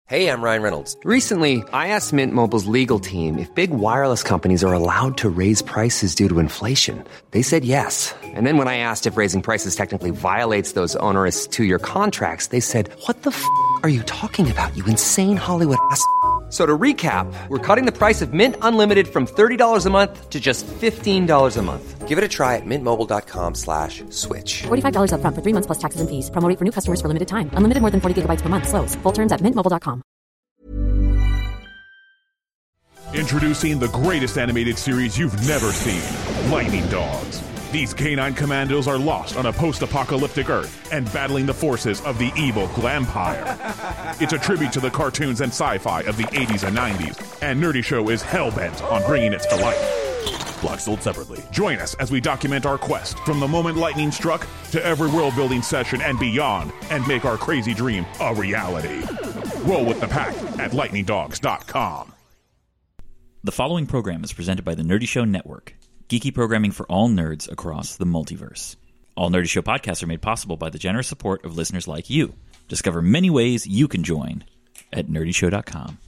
Hey, I'm Ryan Reynolds. Recently, I asked Mint Mobile's legal team if big wireless companies are allowed to raise prices due to inflation. They said yes. And then when I asked if raising prices technically violates those onerous two-year contracts, they said, "What the f*** are you talking about, you insane Hollywood ass?" So to recap, we're cutting the price of Mint Unlimited from $30 a month to just $15 a month. Give it a try at mintmobile.com/switch. $45 up front for 3 months plus taxes and fees. Promo rate for new customers for limited time. Unlimited more than 40 gigabytes per month. Slows full terms at mintmobile.com. Introducing the greatest animated series you've never seen, Lightning Dogs. These canine commandos are lost on a post-apocalyptic Earth and battling the forces of the evil Glampire. It's a tribute to the cartoons and sci-fi of the 80s and 90s, and Nerdy Show is hell-bent on bringing it to life. Blocks sold separately. Join us as we document our quest from the moment lightning struck to every world-building session and beyond, and make our crazy dream a reality. Roll with the pack at lightningdogs.com. The following program is presented by the Nerdy Show Network, geeky programming for all nerds across the multiverse. All Nerdy Show podcasts are made possible by the generous support of listeners like you. Discover many ways you can join at nerdyshow.com.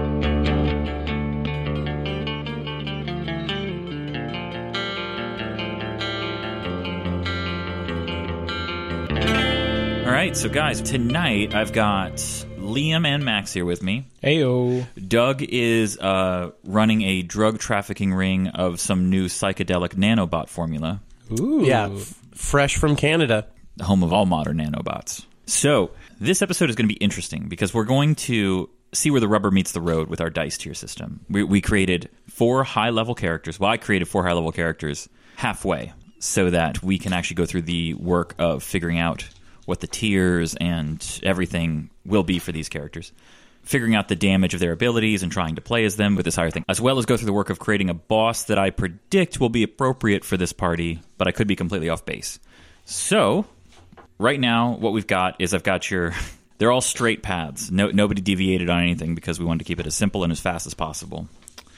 All right, so guys, tonight I've got Liam and Max here with me. Heyo. Doug is running a drug trafficking ring of some new psychedelic nanobot formula. Ooh. Yeah, fresh from Canada. The home of all modern nanobots. So, this episode is going to be interesting because we're going to see where the rubber meets the road with our dice tier system. We created 4 high-level characters. Well, I created 4 high-level characters halfway so that we can actually go through the work of figuring out what the tiers and everything will be for these characters, figuring out the damage of their abilities and trying to play as them with this higher thing, as well as go through the work of creating a boss that I predict will be appropriate for this party, but I could be completely off base. So, right now, what we've got is I've got your... They're all straight paths. Nobody deviated on anything because we wanted to keep it as simple and as fast as possible.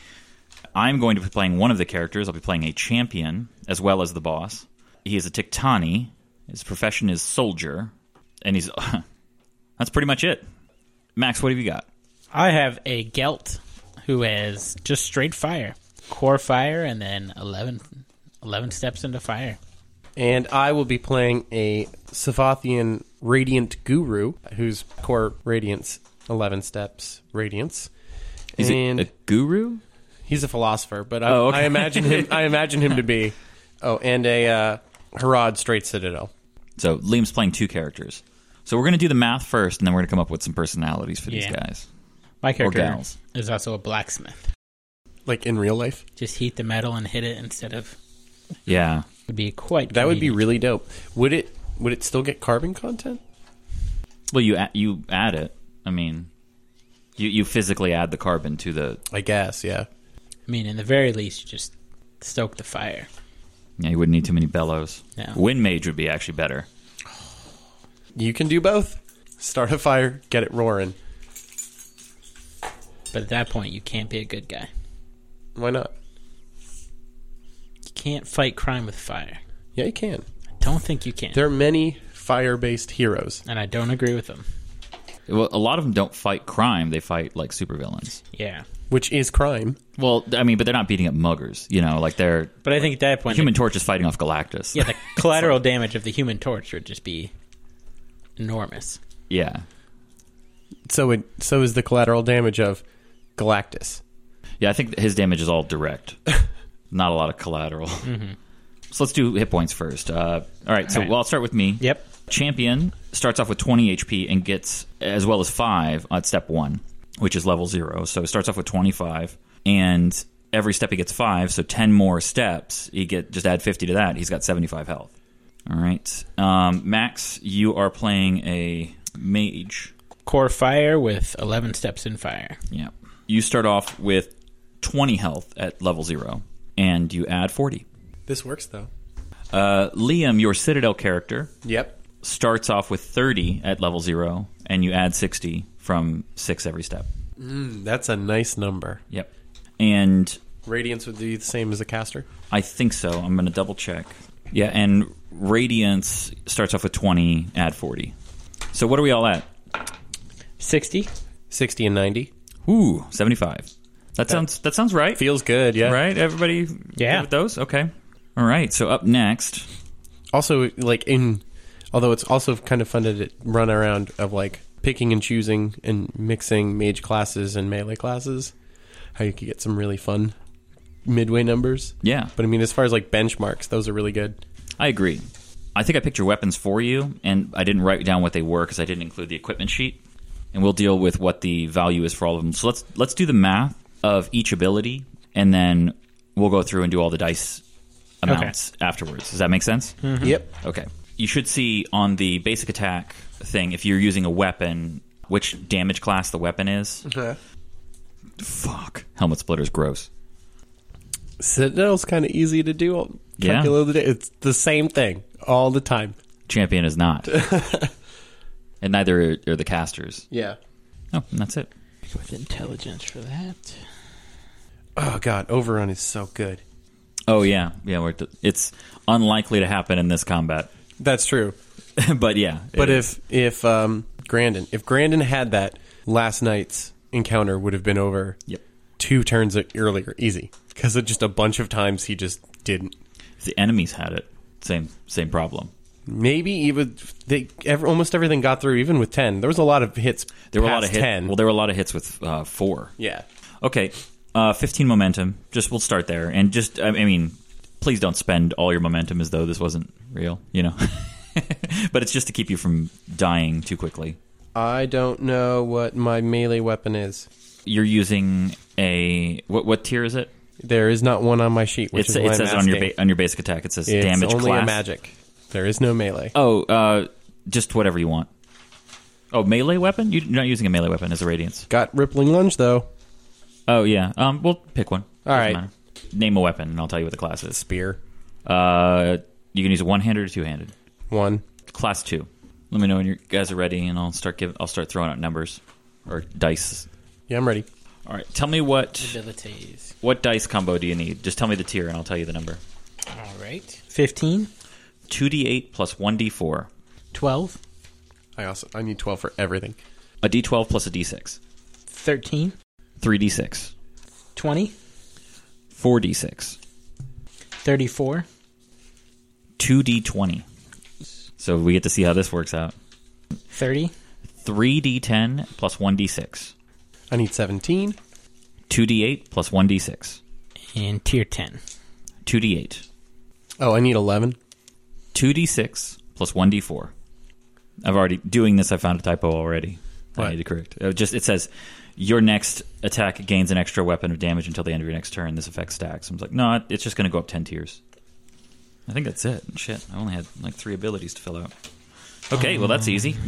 I'm going to be playing one of the characters. I'll be playing a champion as well as the boss. He is a Tiktani. His profession is soldier, and he's... That's pretty much it. Max, what have you got? I have a Gelt who has just straight fire. Core fire, and then 11 steps into fire. And I will be playing a Savathian Radiant Guru, whose core radiance, 11 steps radiance. Is it a guru? He's a philosopher, but okay. I imagine him to be... Oh, and a Harad Straight Citadel. So Liam's playing 2 characters. So we're going to do the math first, and then we're going to come up with some personalities for these guys. My character Or gals. is also a blacksmith. Like in real life? Just heat the metal and hit it instead of... Yeah. Would be quite That would be convenient. really dope. Would it still get carbon content? Well, you add it. I mean, you physically add the carbon to the... I guess, yeah. I mean, in the very least, you just stoke the fire. Yeah, you wouldn't need too many bellows. No. Wind Mage would be actually better. You can do both. Start a fire, get it roaring. But at that point, you can't be a good guy. Why not? You can't fight crime with fire. Yeah, you can. I don't think you can. There are many fire-based heroes. And I don't agree with them. Well, a lot of them don't fight crime. They fight, like, supervillains. Yeah. Which is crime. Well, I mean, but they're not beating up muggers. You know, like they're... But I think at that point... Human Torch is fighting off Galactus. Yeah, the collateral damage of the Human Torch would just be enormous. Yeah. So is the collateral damage of Galactus. Yeah, I think his damage is all direct. Not a lot of collateral. Mm-hmm. So let's do hit points first. All right, so I'll start with me. Yep. Champion starts off with 20 HP and gets as well as 5 at step 1, which is level 0. So it starts off with 25, and every step he gets 5, so 10 more steps, just add 50 to that, he's got 75 health. All right. Max, you are playing a mage. Core fire with 11 steps in fire. Yeah. You start off with 20 health at level 0, and you add 40. This works, though. Liam, your Citadel character... Yep. Starts off with 30 at level 0, and you add 60 from 6 every step. That's a nice number. Yep. And... Radiance would be the same as a caster? I think so. I'm going to double check. Yeah, and Radiance starts off with 20, add 40. So what are we all at? 60. 60 and 90. Ooh, 75. That sounds right. Feels good, yeah. Right? Everybody good with those? Okay. All right. So up next. Also, although it's also kind of fun to run around of like picking and choosing and mixing mage classes and melee classes, how you could get some really fun midway numbers. Yeah. But I mean, as far as like benchmarks, those are really good. I agree. I think I picked your weapons for you, and I didn't write down what they were because I didn't include the equipment sheet. And we'll deal with what the value is for all of them. So let's do the math of each ability, and then we'll go through and do all the dice amounts afterwards. Does that make sense? Mm-hmm. Yep. Okay. You should see on the basic attack thing, if you're using a weapon, which damage class the weapon is. Okay. Fuck. Helmet Splitter's gross. Citadel's kind of easy to do. It's the same thing all the time. Champion is not. And neither are the casters. Yeah. Oh, and that's it. With intelligence for that. Oh, God. Overrun is so good. Oh, yeah. Yeah, it's unlikely to happen in this combat. That's true. But, yeah. But if Grandin had that, last night's encounter would have been over 2 turns earlier. Easy. Because just a bunch of times he just didn't. If the enemies had it, same problem. Maybe even almost everything got through, even with 10. There was a lot of hits. There were a lot of 10. Well, there were a lot of hits with 4. Yeah. Okay. 15 momentum. We'll start there, and I mean, please don't spend all your momentum as though this wasn't real. You know. But it's just to keep you from dying too quickly. I don't know what my melee weapon is. You're using a what tier is it? There is not one on my sheet. It says it on your basic attack. It says damage class. It's only a magic. There is no melee. Oh, just whatever you want. Oh, melee weapon? You're not using a melee weapon as a Radiance. Got Rippling Lunge, though. Oh, yeah. We'll pick one. All right. Matter. Name a weapon, and I'll tell you what the class is. Spear. You can use a one-handed or two-handed. One. Class 2. Let me know when you guys are ready, and I'll start throwing out numbers or dice. Yeah, I'm ready. All right. Tell me what abilities. What dice combo do you need? Just tell me the tier, and I'll tell you the number. All right. 15. 2d8 plus 1d4. 12. I need 12 for everything. A d12 plus a d6. 13. 3d6. 20. 4d6. 34. 2d20. So we get to see how this works out. 30. 3d10 plus 1d6. I need 17. 2d8 plus 1d6. And tier 10. 2d8. Oh, I need 11. 2d6 plus 1d4. I've already doing this. I found a typo already. What? I need to correct. It says your next attack gains an extra weapon of damage until the end of your next turn. This effect stacks. I was like, no, it's just going to go up 10 tiers. I think that's it. Shit, I only had like 3 abilities to fill out. Okay, well that's easy.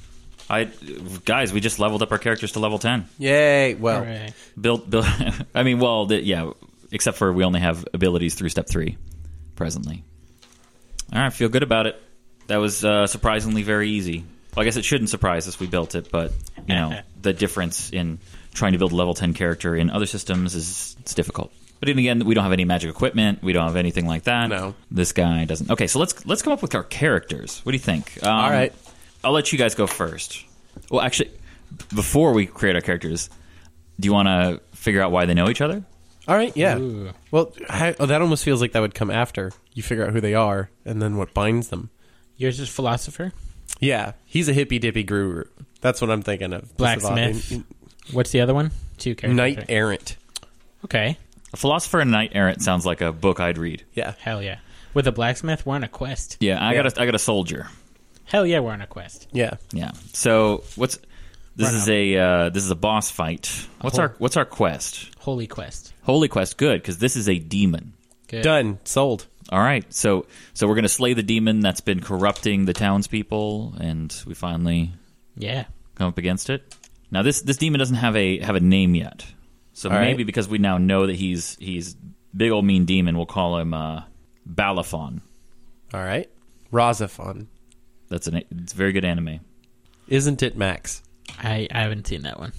Guys, we just leveled up our characters to level 10. Yay! Well, Hooray. Build. I mean, well, yeah. Except for we only have abilities through step 3 presently. All right, feel good about it. That was surprisingly very easy. Well, I guess it shouldn't surprise us. We built it, but you know the difference in trying to build a level 10 character in other systems it's difficult. But then again, we don't have any magic equipment. We don't have anything like that. No. This guy doesn't. Okay, so let's come up with our characters. What do you think? All right. I'll let you guys go first. Well, actually, before we create our characters, do you want to figure out why they know each other? All right, yeah. Ooh. Well, that almost feels like that would come after. You figure out who they are, and then what binds them. Yours is Philosopher. Yeah, he's a hippy-dippy guru. That's what I'm thinking of. Blacksmith. What's the other one? 2 characters. Knight right? Errant. Okay. A philosopher and knight errant sounds like a book I'd read. Yeah. Hell yeah. With a blacksmith, we're on a quest. Yeah, I got a soldier. Hell yeah, we're on a quest. Yeah. Yeah. So this is a boss fight. What's our quest? Holy quest. Holy quest. Good, because this is a demon. Good. Done. Sold. All right. So we're gonna slay the demon that's been corrupting the townspeople, and we finally come up against it. Now this demon doesn't have a name yet. So all maybe right. because we now know that he's big old mean demon, we'll call him Balaphon. All right. Rosaphon. It's a very good anime. Isn't it, Max? I haven't seen that one.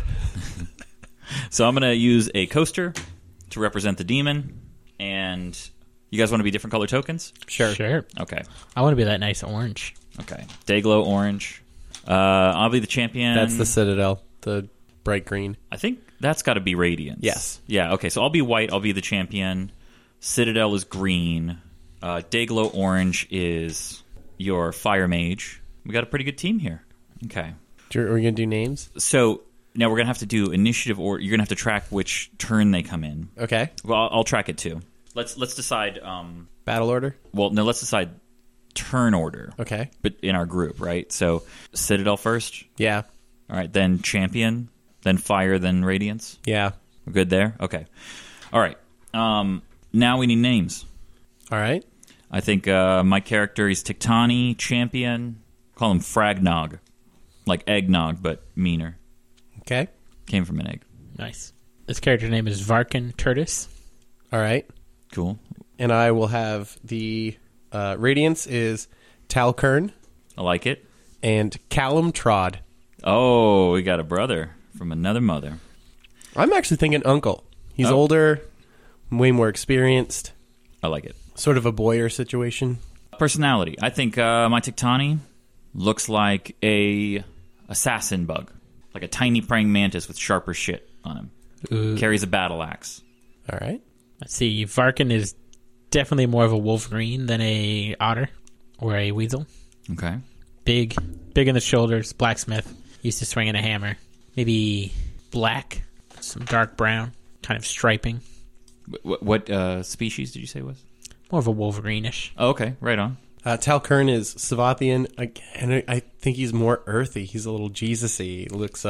So I'm going to use a coaster to represent the demon, and you guys want to be different color tokens? Sure. Okay. I want to be that nice orange. Okay. Dayglow orange. I'll be the champion. That's the Citadel. the bright green. I think that's got to be Radiance. Yes. Yeah, okay. So I'll be white. I'll be the champion. Citadel is green. Dayglow Orange is your fire mage. We got a pretty good team here. Okay. Are we going to do names? So now we're going to have to do initiative, or you're going to have to track which turn they come in. Okay. Well, I'll track it too. Let's decide. Battle order? Well, no, let's decide turn order. Okay. But in our group, right? So Citadel first. Yeah. All right. Then champion. Then fire. Then Radiance. Yeah. We're good there. Okay. All right. Now we need names. All right. I think my character is Tiktani, champion. Call him Fragnog. Like eggnog, but meaner. Okay. Came from an egg. Nice. This character's name is Varkin Turtis. All right. Cool. And I will have the Radiance is Talkern I like it. and Callum Trod. Oh, we got a brother from another mother. I'm actually thinking uncle. He's older, way more experienced, I like it. sort of a Boyer situation. Personality. I think my Tiktani looks like a assassin bug. Like a tiny praying mantis with sharper shit on him. Carries a battle axe. All right. Let's see. Varkin is definitely more of a Wolverine than a otter or a weasel. Okay. Big in the shoulders, blacksmith, used to swinging a hammer. Maybe black, some dark brown, kind of striping. What species did you say it was? More of a Wolverine-ish. Oh, okay. Right on. Talkern is Savathian, and I think he's more earthy. He's a little Jesus-y. He looks,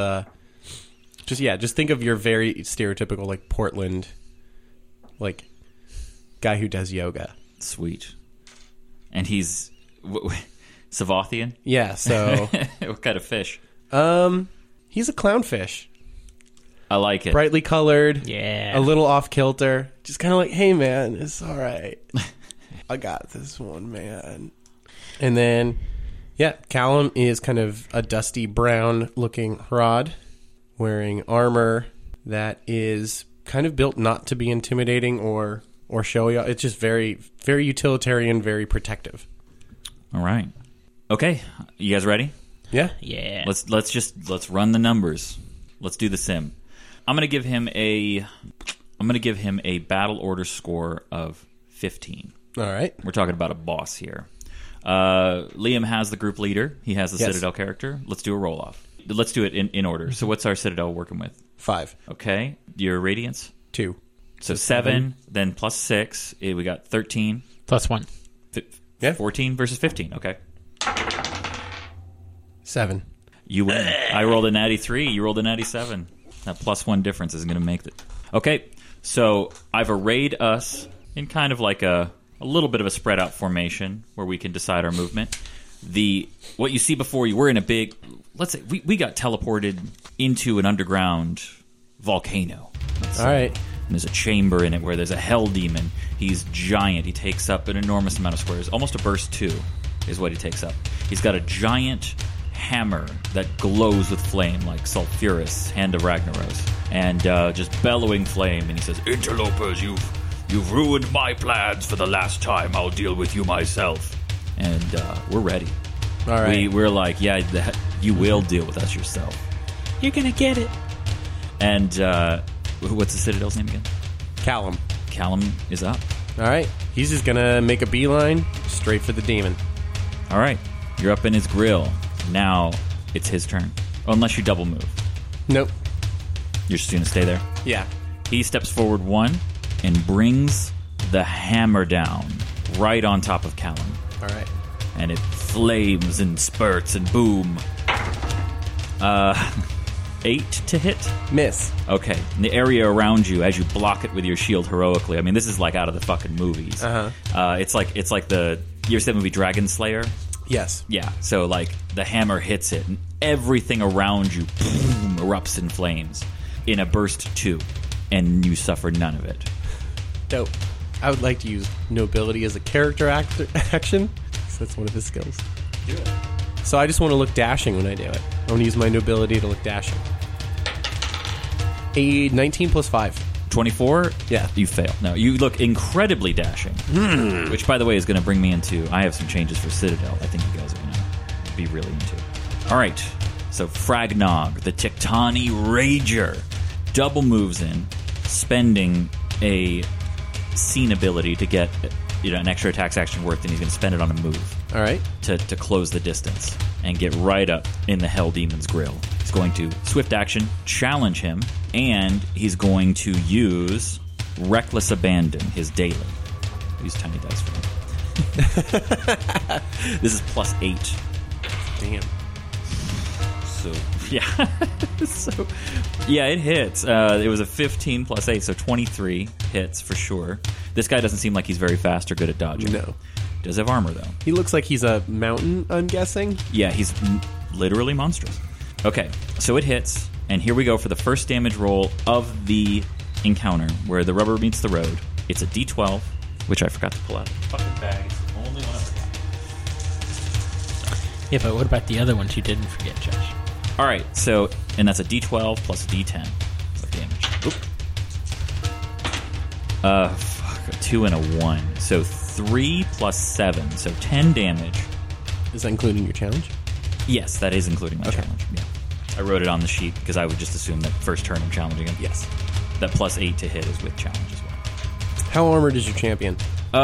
just think of your very stereotypical, like, Portland, like, guy who does yoga. Sweet. And he's Savathian? Yeah, so... What kind of fish? He's a clownfish. I like it. Brightly colored. Yeah. A little off-kilter. Just kind of like, hey, man, it's all right. I got this one, man. And then, yeah, Callum is kind of a dusty brown-looking rod, wearing armor that is kind of built not to be intimidating or showy. It's just very, very utilitarian, very protective. All right. Okay. You guys ready? Yeah. Yeah. Let's run the numbers. Let's do the sim. I'm gonna give him a battle order score of 15. All right. We're talking about a boss here. Liam has the group leader. He has the Yes. Citadel character. Let's do a roll off. Let's do it in order. So what's our Citadel working with? 5. Okay. Your Radiance. 2. So 7, then plus 6. We got 13. Plus 1. Yeah. 14 versus 15. Okay. 7. You win. I rolled a natty 3. You rolled a natty 7. That plus 1 difference isn't going to make it. Okay. So I've arrayed us in kind of like a little bit of a spread out formation where we can decide our movement. What you see before you, we're in a big, let's say we got teleported into an underground volcano. All right. And there's a chamber in it where there's a hell demon. He's giant. He takes up an enormous amount of squares. Almost a burst 2 is what he takes up. He's got a giant hammer that glows with flame like Sulfurus, Hand of Ragnaros, and just bellowing flame. And he says, "Interlopers, you've ruined my plans for the last time. I'll deal with you myself." And we're ready. All right. We're like, yeah, you will deal with us yourself. You're going to get it. And what's the Citadel's name again? Callum. Callum is up. All right. He's just going to make a beeline straight for the demon. All right. You're up in his grill. Now it's his turn. Oh, unless you double move. Nope. You're just going to stay there. Yeah. He steps forward 1 and brings the hammer down right on top of Callum. All right. And it flames and spurts and boom. 8 to hit. Miss. Okay. And the area around you, as you block it with your shield heroically. I mean, this is like out of the fucking movies. It's like the you ever seen the movie Dragon Slayer? Yes. Yeah. So like the hammer hits it, and everything around you boom, erupts in flames in a burst 2, and you suffer none of it. Dope. I would like to use nobility as a character action. So that's one of his skills. Do it. So I just want to look dashing when I do it. I want to use my nobility to look dashing. A 19 plus 5. 24? Yeah. You fail. No, you look incredibly dashing. Which, by the way, is going to bring me into... I have some changes for Citadel I think you guys are going to be really into. All right. So Fragnog, the Tiktani Rager, double moves in, spending a scene ability to get an extra attacks action worth, and he's going to spend it on a move. All right. To close the distance and get right up in the Hell Demon's grill. He's going to swift action, challenge him, and he's going to use Reckless Abandon, his daily. Use tiny dice for him. This is +8. Damn. So, yeah. Yeah, it hits. It was a 15 + 8, so 23 hits for sure. This guy doesn't seem like he's very fast or good at dodging. No. Does have armor, though. He looks like he's a mountain, I'm guessing. Yeah, he's literally monstrous. Okay, so it hits, and here we go for the first damage roll of the encounter, where the rubber meets the road. It's a D12, which I forgot to pull out of the fucking bag. It's the only one I forgot. Yeah, but what about the other ones you didn't forget, Josh? All right, so, and that's a D12 plus a D10 of damage. Oop. Fuck, a 2 and a 1. So 3 + 7, so 10 damage. Is that including your challenge? Yes, that is including my challenge. Yeah. I wrote it on the sheet because I would just assume that first turn I'm challenging him. Yes. That +8 to hit is with challenge as well. How armored is your champion?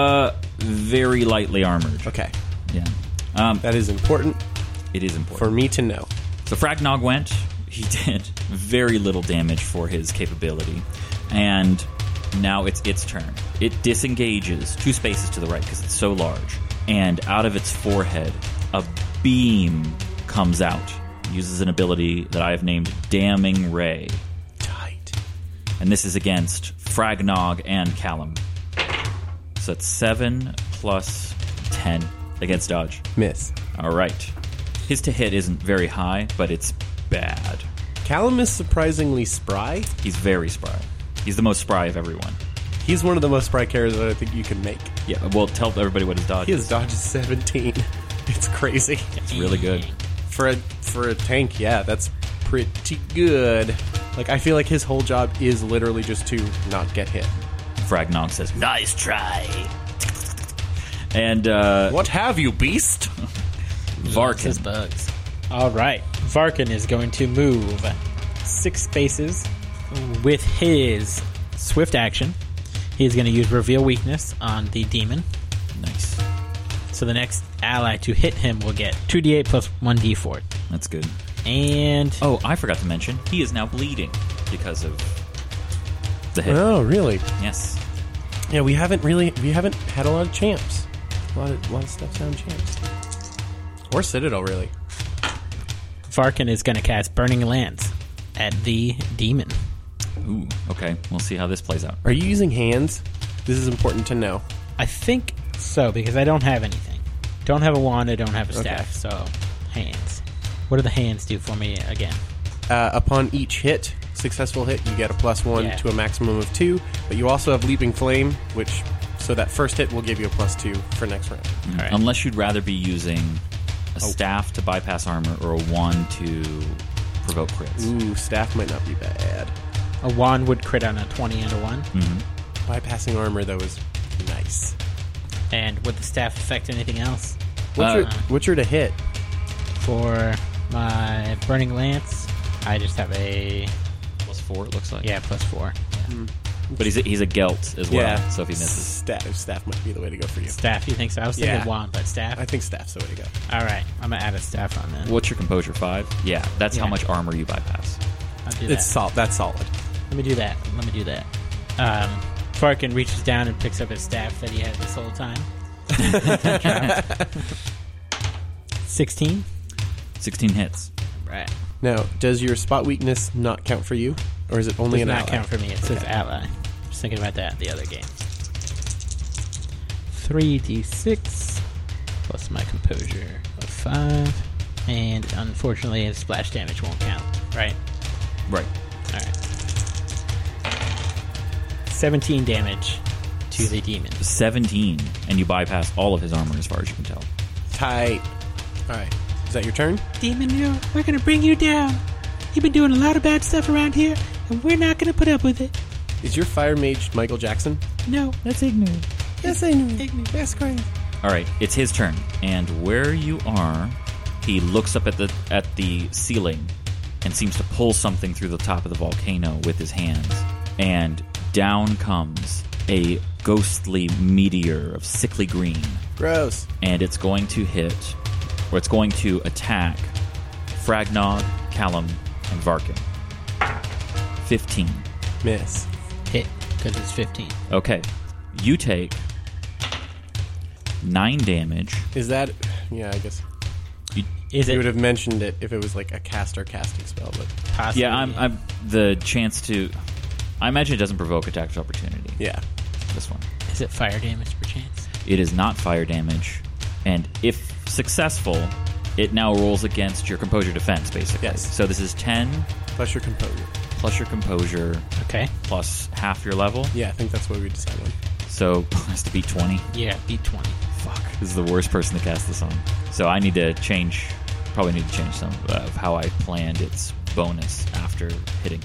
Very lightly armored. Okay. Yeah. That is important It is important. for me to know. So Fragnog went. He did very little damage for his capability. And now it's its turn. It disengages 2 spaces to the right because it's so large. And out of its forehead, a beam comes out. It uses an ability that I have named Damning Ray. Tight. And this is against Fragnog and Callum. So it's 7 + 10 against dodge. Miss. All right. His to hit isn't very high, but it's bad. Callum is surprisingly spry. He's very spry. He's the most spry of everyone. He's one of the most spry characters that I think you can make. Yeah, well, tell everybody what his dodge His is. dodge is 17. It's crazy. It's really good. For a tank, yeah, that's pretty good. Like, I feel like his whole job is literally just to not get hit. Fragnog says, "Nice try." And What have you, beast? His Varkin. bugs. All right. Varkin is going to move 6 spaces with his swift action. He's going to use Reveal Weakness on the demon. Nice. So the next ally to hit him will get 2d8 plus 1d4. That's good. And Oh, I forgot to mention, he is now bleeding because of the hit. Oh, really? Yes. Yeah, we haven't had a lot of champs. A lot of steps down champs. Or Citadel, really. Varkin is going to cast Burning Lance at the demon. Ooh, okay. We'll see how this plays out. Are you using hands? This is important to know. I think so, because I don't have anything. Don't have a wand, I don't have a staff, so hands. What do the hands do for me again? Upon each hit, successful hit, you get a +1 to a maximum of 2. But you also have Leaping Flame, so that first hit will give you a +2 for next round. All right. Unless you'd rather be using a staff to bypass armor or a wand to provoke crits. Ooh, staff might not be bad. A wand would crit on a 20 and a 1. Bypassing armor, though, is nice. And would the staff affect anything else? What's your to hit? For my Burning Lance, I just have a +4, it looks like. +4. Yeah. But he's a Gelt as well, Yeah. so if he misses. Staff might be the way to go for you. Staff, you think so? I was thinking Yeah. wand, but staff. I think staff's the way to go. All right, I'm gonna add a staff on then. What's your composure, 5? Yeah, that's how Yeah. much armor you bypass. I'll do that. That's solid. Let me do that. Farkin reaches down and picks up his staff that he had this whole time. 16. 16 hits. Right. Now, does your spot weakness not count for you, or is it only Does an not ally? count for me. It says ally. Just thinking about that in the other games. 3d6 plus my composure of 5. And unfortunately, the splash damage won't count. Right? Right. All right. 17 damage to the demon. 17, and you bypass all of his armor as far as you can tell. Tight. All right. Is that your turn? Demon, we're gonna bring you down. You've been doing a lot of bad stuff around here, and we're not gonna put up with it. Is your fire mage Michael Jackson? No, that's ignorant. Yes, I know. That's great. All right, it's his turn, and where you are He looks up at the ceiling and seems to pull something through the top of the volcano with his hands. And down comes a ghostly meteor of sickly green. Gross. And it's going to hit, or it's going to attack Fragnog, Callum, and Varkin. 15. Miss. Hit, because it's 15. Okay. You take 9 damage. Is that... Yeah, I guess... Is You it would have mentioned it if it was like a caster casting spell, but... possibly? Yeah, I'm the chance to... I imagine it doesn't provoke attack of opportunity. Yeah. This one. Is it fire damage, perchance? It is not fire damage. And if successful, it now rolls against your composure defense, basically. Yes. So this is 10 Plus your composure. plus your composure Okay. plus half your level. Yeah, I think that's what we decided on. So it has to beat 20. Yeah, beat 20. Fuck. This is the worst person to cast this on. So I need to change... Probably need to change some of how I planned its bonus after hitting.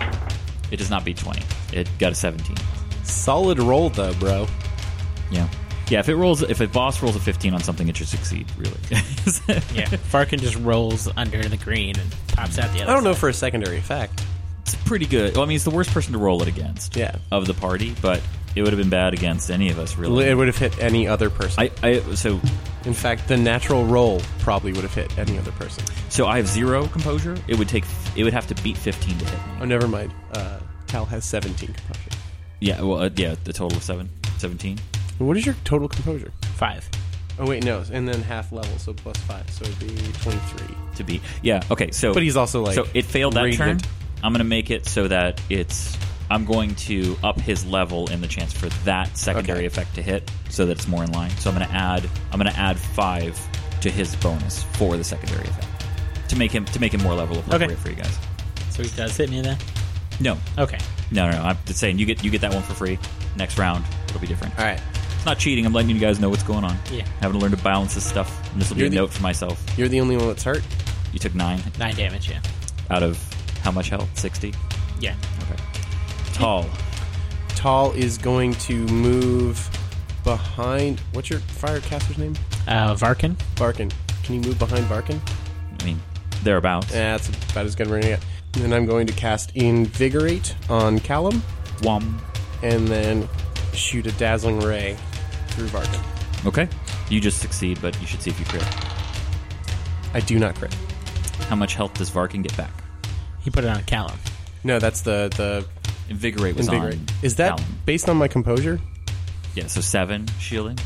It does not beat 20. It got a 17. Solid roll, though, bro. Yeah. Yeah, if a boss rolls a 15 on something, it should succeed, really. Yeah, Farkin just rolls under the green and pops out the other I don't know side. for a secondary effect. It's pretty good. Well, I mean, it's the worst person to roll it against of the party, but it would have been bad against any of us, really. It would have hit any other person. So In fact, the natural roll probably would have hit any other person. I have 0 composure. It would have to beat 15 to hit me. Oh, never mind. Cal has 17 composure. Yeah, well, the total of 17. What is your total composure? 5. Oh, wait, no. And then half level, so plus 5. So it'd be 23. To beat. Yeah, okay, so... But he's also, like... So it failed that radiant. turn. I'm going to make it so that I'm going to up his level in the chance for that secondary Okay. effect to hit, so that it's more in line. So I'm going to add 5 to his bonus for the secondary effect to make him more level appropriate for you guys. So he does hit me then? No, Okay. no. I'm just saying you get that one for free. Next round it'll be different. All right. It's not cheating. I'm letting you guys know what's going on. Yeah. Having to learn to balance this stuff. And this will be You're a the- note for myself. You're the only one that's hurt? You took 9 9 damage, yeah. out of how much health? 60. Yeah. Okay. Tall. Tall is going to move behind... What's your fire caster's name? Varkin. Varkin. Can you move behind Varkin? I mean, thereabouts. That's about as good as we're going to get. And then I'm going to cast Invigorate on Callum, Wom. and then shoot a Dazzling Ray through Varkin. Okay. You just succeed, but you should see if you crit. I do not crit. How much health does Varkin get back? He put it on Callum. No, that's the Invigorate was Invigorate. on. Is that Callum. based on my composure? Yeah, so 7 shielding.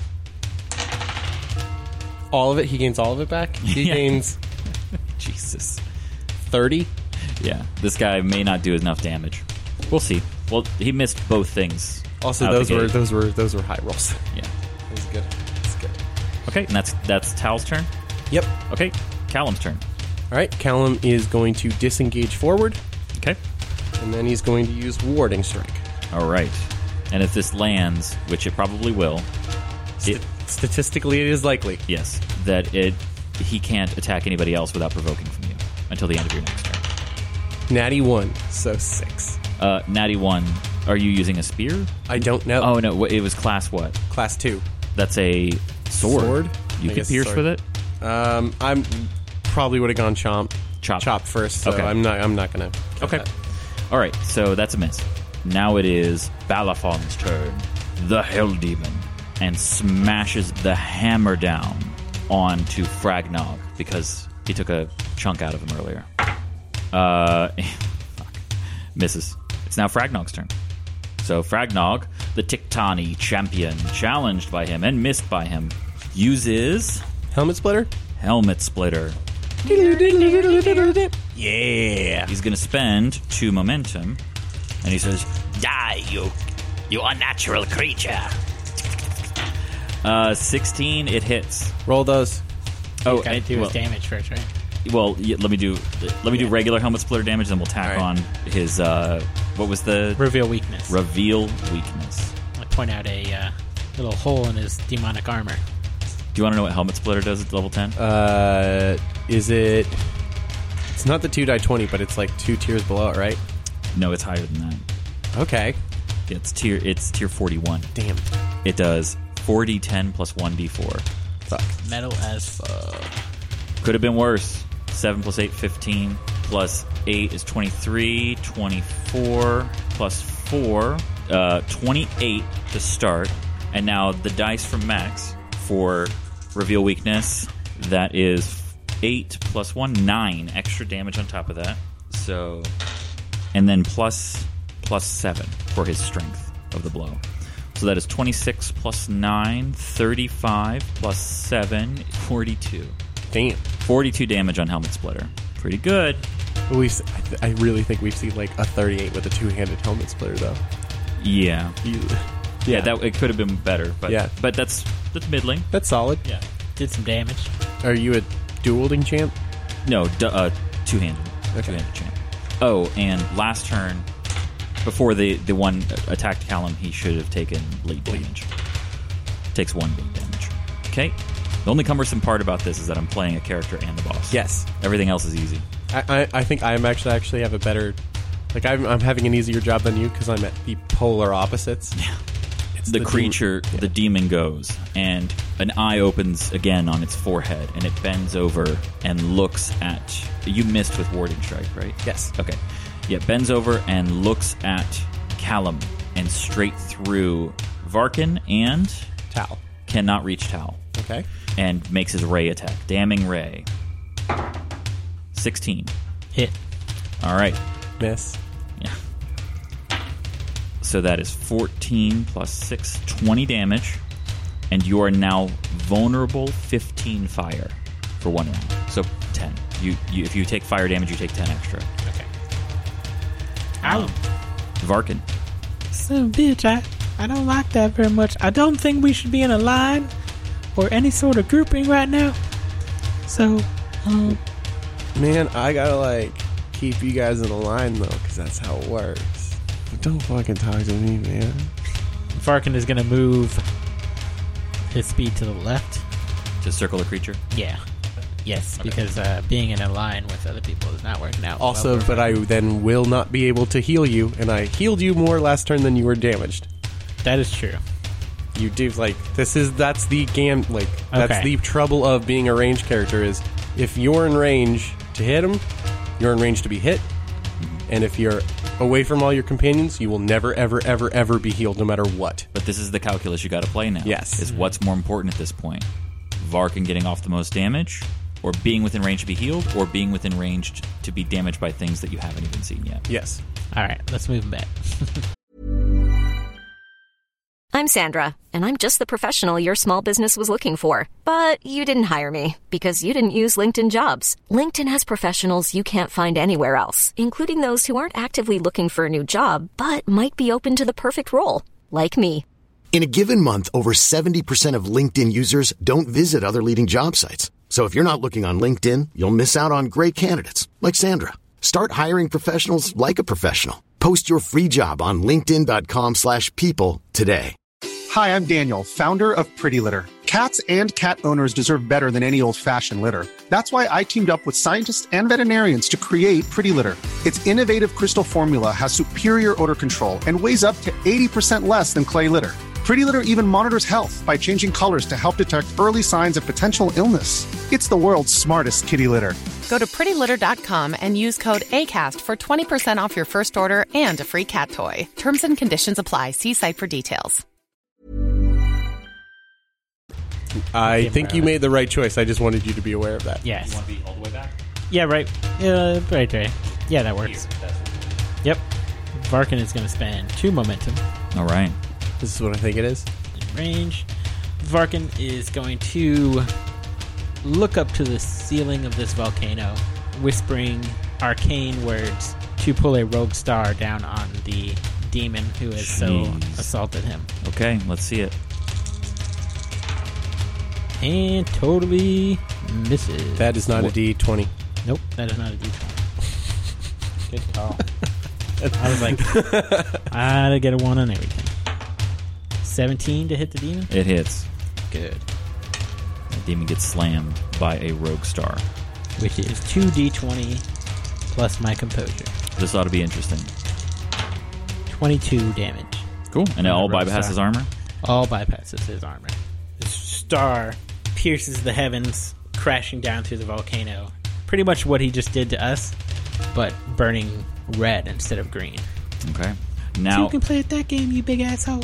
All of it? He gains all of it back? He Yeah. gains Jesus. 30? Yeah, this guy may not do enough damage. We'll see. Well, he missed both things. Also, out those the were gate. those were high rolls. Yeah. That was good. That's good. Okay, and that's Tal's turn. Yep. Okay, Callum's turn. All right, Callum is going to disengage forward, Okay. and then he's going to use Warding Strike. All right. And if this lands, which it probably will, Statistically, it is likely. yes, that he can't attack anybody else without provoking from you until the end of your next turn. Natty 1, so 6. Natty 1, are you using a spear? I don't know. Oh, no, it was class what? Class 2. That's a sword. Sword? You I could guess pierce sword. with it? I'm probably would have gone chop first, so Okay. I'm not going to. Okay. All right, so that's a miss. Now it is Balafon's turn. The Hell Demon. And smashes the hammer down onto Fragnog because he took a chunk out of him earlier. Fuck. Misses. It's now Fragnog's turn. So Fragnog, the Tiktani champion, challenged by him and missed by him, uses Helmet Splitter? Helmet Splitter. Yeah. He's going to spend 2 momentum, and he says, "Die, you unnatural creature." 16, it hits. Roll those. He's got to do well, his damage first, right? well, yeah, let me do regular Helmet Splitter damage, then we'll tack All right. on his what was the Reveal weakness. reveal weakness. I point out a little hole in his demonic armor. Do you want to know what Helmet Splitter does at level 10? Is it... It's not the 2d20, but it's like 2 tiers below it, right? No, it's higher than that. Okay. It's tier 41. Damn. It does 4d10 plus 1d4. Fuck. Metal as fuck. Could have been worse. 7 plus 8, 15. Plus 8 is 23. 24 plus 4, 28 to start. And now the dice from Max for reveal weakness. That is 8 plus 1, 9 extra damage on top of that. So, and then plus 7 for his strength of the blow. So that is 26 plus 9, 35 plus 7, 42. Damn. 42 damage on Helmet Splitter. Pretty good. I really think we've seen like a 38 with a two-handed helmet splitter, though. Yeah. Yeah, that it could have been better, but Yeah. but that's middling. That's solid. Yeah. Did some damage. Are you a dual-wielding champ? No, two-handed. Okay. Two-handed champ. Oh, and last turn, before the one attacked Callum, he should have taken bleed damage. Takes 1 bleed damage. Okay. The only cumbersome part about this is that I'm playing a character and the boss. Yes. Everything else is easy. I think I'm actually have a better... Like, I'm having an easier job than you because I'm at the polar opposites. Yeah. It's The creature, the demon goes, and an eye opens again on its forehead, and it bends over and looks at... You missed with Warding Strike, right? Yes. Okay. Yeah, bends over and looks at Callum and straight through Varkin and... Tal. Cannot reach Tal. Okay. And makes his ray attack. Damning Ray. 16. Hit. All right. Miss. Yeah. So that is 14 plus 6, 20 damage. And you are now vulnerable 15 fire for 1 round. So 10. You if you take fire damage, you take 10 extra. Okay. Ow. Varkin. Son of a bitch, I don't like that very much. I don't think we should be in a line or any sort of grouping right now. So, Man, I gotta, like, keep you guys in a line, though, because that's how it works. But don't fucking talk to me, man. Varkin is going to move his speed to the left. To circle the creature? Yeah. Yes, because being in a line with other people is not working out. Also, well. but I then will not be able to heal you, and I healed you more last turn than you were damaged. That is true. You do, like, that's the that's Okay. the trouble of being a ranged character is if you're in range to hit him, you're in range to be hit, and if you're away from all your companions, you will never, ever, ever, ever be healed no matter what. But this is the calculus you got to play now. Yes. Is what's more important at this point? Varkin getting off the most damage, or being within range to be healed, or being within range to be damaged by things that you haven't even seen yet? Yes. All right, let's move him back. I'm Sandra, and I'm just the professional your small business was looking for. But you didn't hire me because you didn't use LinkedIn Jobs. LinkedIn has professionals you can't find anywhere else, including those who aren't actively looking for a new job, but might be open to the perfect role, like me. In a given month, over 70% of LinkedIn users don't visit other leading job sites. So if you're not looking on LinkedIn, you'll miss out on great candidates like Sandra. Start hiring professionals like a professional. Post your free job on linkedin.com/people today. Hi, I'm Daniel, founder of Pretty Litter. Cats and cat owners deserve better than any old-fashioned litter. That's why I teamed up with scientists and veterinarians to create Pretty Litter. Its innovative crystal formula has superior odor control and weighs up to 80% less than clay litter. Pretty Litter even monitors health by changing colors to help detect early signs of potential illness. It's the world's smartest kitty litter. Go to prettylitter.com and use code ACAST for 20% off your first order and a free cat toy. Terms and conditions apply. See site for details. I think you made the right choice. I just wanted you to be aware of that. Yes. You want to be all the way back? Yeah, right. Right. Yeah, that works. Yep. Varkin is going to spend 2 momentum All right. This is what I think it is. in range. Varkin is going to look up to the ceiling of this volcano, whispering arcane words to pull a rogue star down on the demon who has so Jeez. assaulted him. Okay, let's see it. And totally misses. That is not a D20. Nope, that is not a D20. Good call. I was like, I gotta get a 1 on everything. 17 to hit the demon? It hits. Good. The demon gets slammed by a rogue star. Which is 2d20 plus my composure. This ought to be interesting. 22 damage. Cool. And it all Rogue bypasses star. armor? All bypasses his armor. This star pierces the heavens, crashing down through the volcano. Pretty much what he just did to us, but burning red instead of green. Okay. So Now you can play at that game, you big asshole.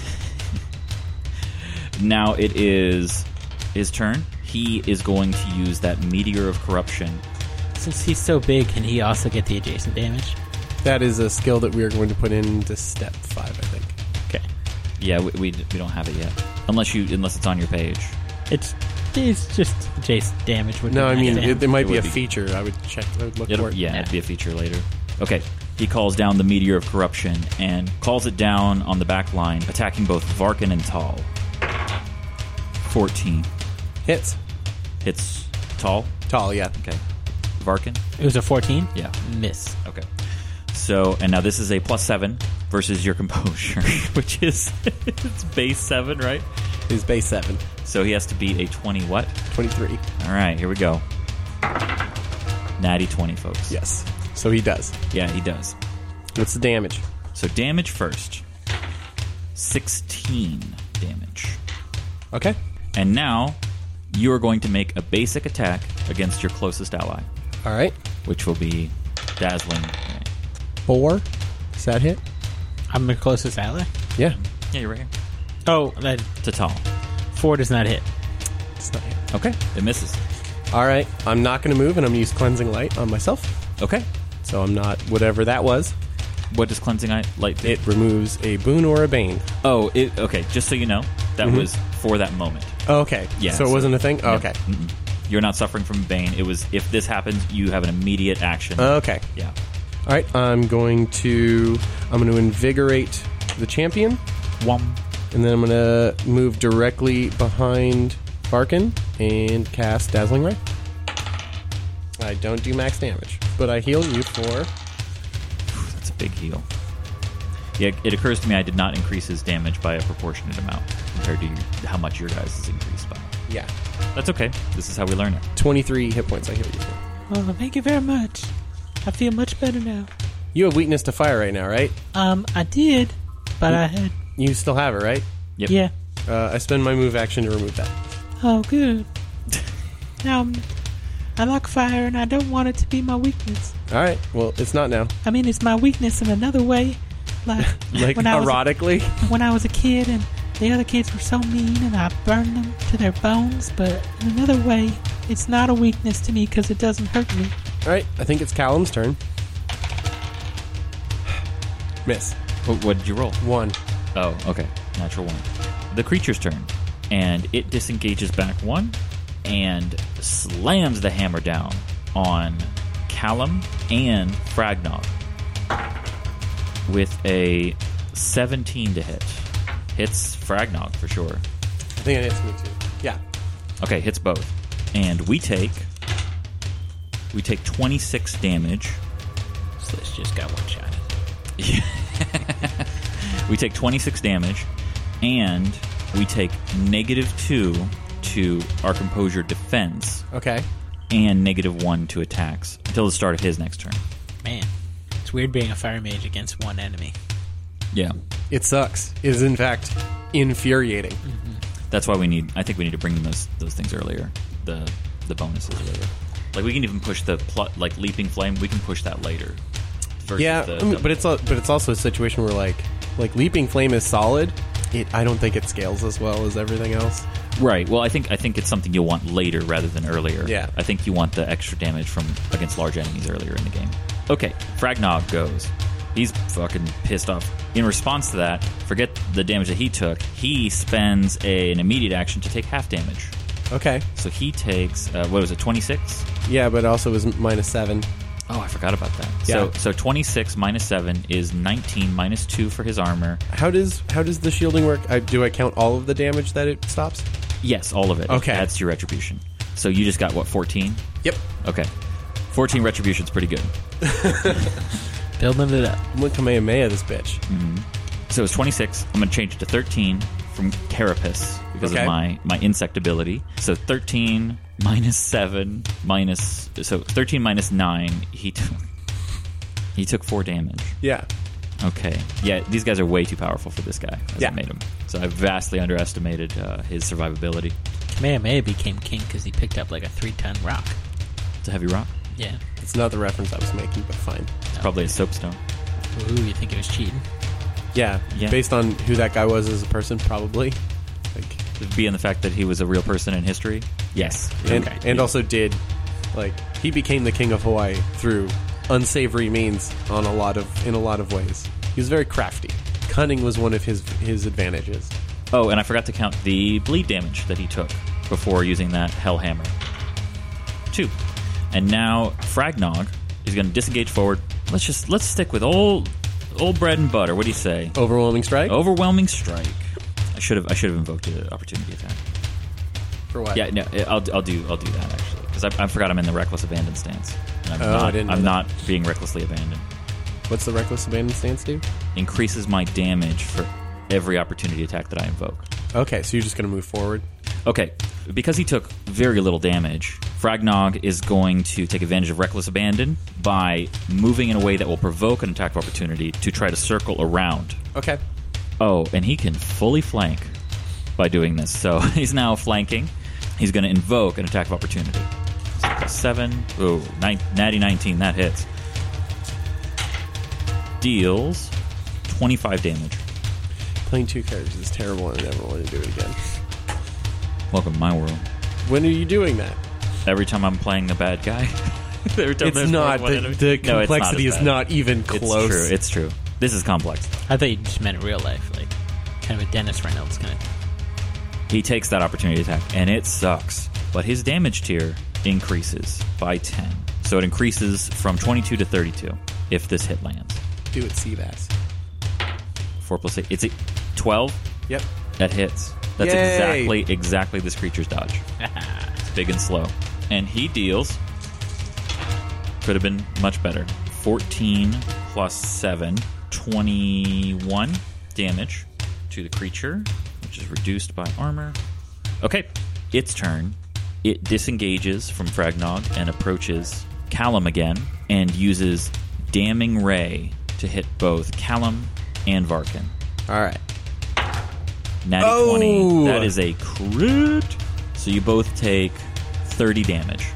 Now it is his turn. He is going to use that Meteor of Corruption. Since he's so big, can he also get the adjacent damage? That is a skill that we are going to put into step 5, I think. Okay. Yeah, we don't have it yet. Unless it's on your page. It's just adjacent damage. No, I mean, it might It be would a be. feature. I would look for it. Yeah, it'd be a feature later. Okay. He calls down the Meteor of Corruption and calls it down on the back line, attacking both Varkin and Tal. 14. Hits. Hits Tal? Tall, yeah. Okay. Varkin? It was a 14? Yeah. Miss. Okay. So, and now this is a +7 versus your composure, which is it's base 7, right? His base 7. So he has to beat a 20 what? 23. All right, here we go. Natty 20, folks. Yes. So he does. Yeah, he does. What's the damage? So damage first. 16 damage. Okay. And now you are going to make a basic attack against your closest ally, All right. which will be Dazzling. 4. Does that hit? I'm the closest ally? Yeah. Yeah, you're right here. Oh, that To Tal. 4 does not hit. It's not hit. Okay, it misses. All right. I'm not going to move, and I'm going to use Cleansing Light on myself. Okay. So I'm not whatever that was. What does Cleansing Light do? It removes a boon or a bane. Oh, okay. Just so you know, that was for that moment. Oh, okay. Yeah. So it wasn't a thing? Oh, No. okay. Mm-mm. You're not suffering from Bane. It was if this happens, you have an immediate action. Okay. Yeah. All right. I'm going to invigorate the champion. And then I'm going to move directly behind Varkin and cast Dazzling Ray. I don't do max damage, but I heal you for... That's a big heal. Yeah, it occurs to me I did not increase his damage by a proportionate amount compared to how much your guys is increased by. Yeah. That's okay. This is how we learn it. 23 hit points I heal you for. Oh, thank you very much. I feel much better now. You have weakness to fire right now, right? I did, but I had... You still have it, right? Yep. Yeah. I spend my move action to remove that. Oh, good. Now, I like fire, and I don't want it to be my weakness. All right. Well, it's not now. I mean, it's my weakness in another way. Like, Like when I was erotically? when I was a kid, and the other kids were so mean, and I burned them to their bones. But in another way, it's not a weakness to me because it doesn't hurt me. All right. I think it's Callum's turn. Miss. What did you roll? 1. Oh, okay. Natural 1. The creature's turn. And it disengages back 1 and slams the hammer down on Callum and Fragnog with a 17 to hit. Hits Fragnog for sure. I think it hits me too. Yeah. Okay, hits both. And we take 26 damage. Slish just got one shot. We take 26 damage, and we take -2 to our composure defense, Okay. and -1 to attacks until the start of his next turn. Man, it's weird being a fire mage against one enemy. Yeah, It sucks. It is, in fact, infuriating. that's why I think we need to bring those things earlier. The bonuses later. Like we can even push the leaping flame. We can push that later. Versus Yeah, but it's also a situation where like leaping flame is solid. I don't think it scales as well as everything else. right. Well, I think it's something you'll want later rather than earlier. Yeah. I think you want the extra damage from against large enemies earlier in the game. Okay, Fragnog goes. He's fucking pissed off. In response to that, forget the damage that he took. He spends an immediate action to take half damage. Okay. So he takes 26? Yeah, but also was -7. Oh, I forgot about that. Yeah. So 26 -7 is 19 -2 for his armor. How does the shielding work? Do I count all of the damage that it stops? Yes, all of it. Okay. It adds to your retribution. So you just got, 14? Yep. Okay. 14 retribution's pretty good. Building it up. I'm gonna Kamehameha this bitch. So it's 26. I'm going to change it to 13 from Carapace because Okay. of my insect ability. So 13 -7 so 13 -9. He took 4 damage. Yeah. Okay. Yeah, these guys are way too powerful for this guy. As Yeah. I made him. So I vastly underestimated his survivability. Kamehameha became king because he picked up like a 3-ton rock. It's a heavy rock. Yeah. It's not the reference I was making, but fine. It's probably a soapstone. Ooh, you think it was cheating? Yeah, based on who that guy was as a person, probably. Being the fact that he was a real person in history? Yes. And also he became the king of Hawaii through unsavory means in a lot of ways. He was very crafty. Cunning was one of his advantages. Oh, and I forgot to count the bleed damage that he took before using that Hell Hammer. 2. And now Fragnog is going to disengage forward. Let's stick with old bread and butter. What do you say? Overwhelming strike? Overwhelming strike. I should have invoked an opportunity attack. For what? Yeah, no, I'll do that actually because I forgot I'm in the reckless abandon stance. And I'm not being recklessly abandoned. What's the reckless abandon stance do? Increases my damage for every opportunity attack that I invoke. Okay, so you're just going to move forward. Okay, because he took very little damage, Fragnog is going to take advantage of Reckless Abandon by moving in a way that will provoke an attack of opportunity to try to circle around. Okay. Oh, and he can fully flank by doing this. So he's now flanking. He's going to invoke an attack of opportunity. So +7. Ooh, natty 19. That hits. Deals 25 damage. Playing 2 characters is terrible and I never want to do it again. Welcome to my world. When are you doing that? Every time I'm playing a bad guy. It's not. The complexity is not even close. It's true. This is complex. I thought you just meant real life, like kind of a Dennis Reynolds kind of thing. He takes that opportunity attack, and it sucks. But his damage tier increases by 10. So it increases from 22 to 32 if this hit lands. Do it, Seabass. 4 plus 8. It's 12? Yep. That hits. That's exactly this creature's dodge. It's big and slow. And he deals... Could have been much better. 14 plus 7, 21 damage to the creature, which is reduced by armor. Okay, its turn. It disengages from Fragnog and approaches Callum again and uses Damning Ray to hit both Callum and Varkin. All right. Natty 20. That is a crit. So you both take 30 damage.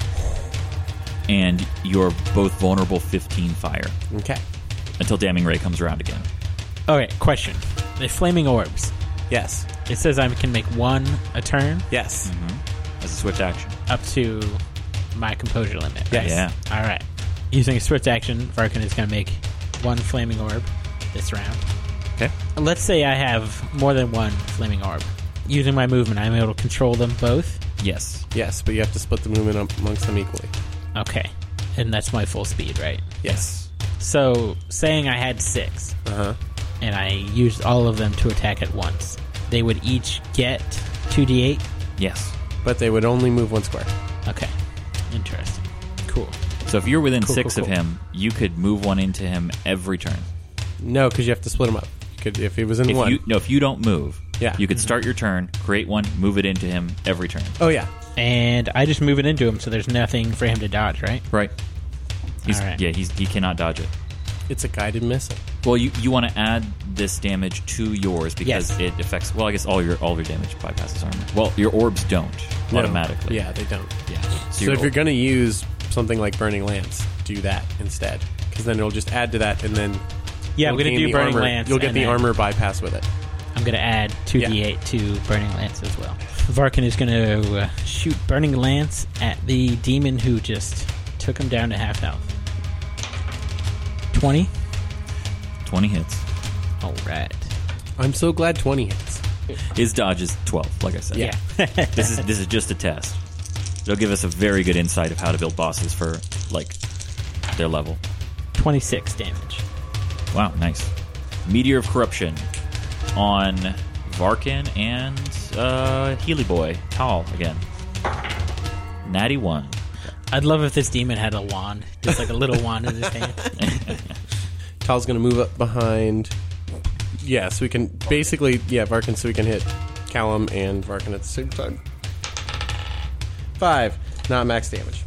And you're both vulnerable 15 fire. Okay. Until Damning Ray comes around again. Okay, question. The flaming orbs. Yes. It says I can make 1 a turn. Yes. Mm-hmm. As a swift action. Up to my composure limit. Right? Yes. Yeah. All right. Using a swift action, Varkin is going to make 1 flaming orb this round. Okay. Let's say I have more than 1 flaming orb. Using my movement, I'm able to control them both? Yes. Yes, but you have to split the movement amongst them equally. Okay. And that's my full speed, right? Yes. So, saying I had 6, and I used all of them to attack at once, they would each get 2d8? Yes. But they would only move 1 square. Okay. Interesting. Cool. So if you're within 6 of him, you could move 1 into him every turn. No, because you have to split them up. If he was in 1. If you don't move, yeah, you could start your turn, create 1, move it into him every turn. Oh, yeah. And I just move it into him, so there's nothing for him to dodge, right? Right. All right. Yeah, he cannot dodge it. It's a guided missile. Well, you want to add this damage to yours because it affects. Well, I guess all your damage bypasses armor. Well, your orbs don't automatically. Yeah, they don't. Yeah. So if you're going to use something like Burning Lance, do that instead, because then it'll just add to that, and then I'm going to do Burning Lance. You'll get the armor bypass with it. I'm going to add 2d8 to Burning Lance as well. Varkin is going to shoot Burning Lance at the demon who just took him down to half health. 20? 20 hits. All right. I'm so glad 20 hits. His dodge is 12, like I said. Yeah. This is just a test. It'll give us a very good insight of how to build bosses for, like, their level. 26 damage. Wow, nice. Meteor of Corruption on Varkin and Healy Boy. Tal again. Natty 1. I'd love if this demon had a wand. Just like a little wand in his hand. Tal's going to move up behind. Yeah, so we can basically, Varkin, so we can hit Callum and Varkin at the same time. 5. Not max damage.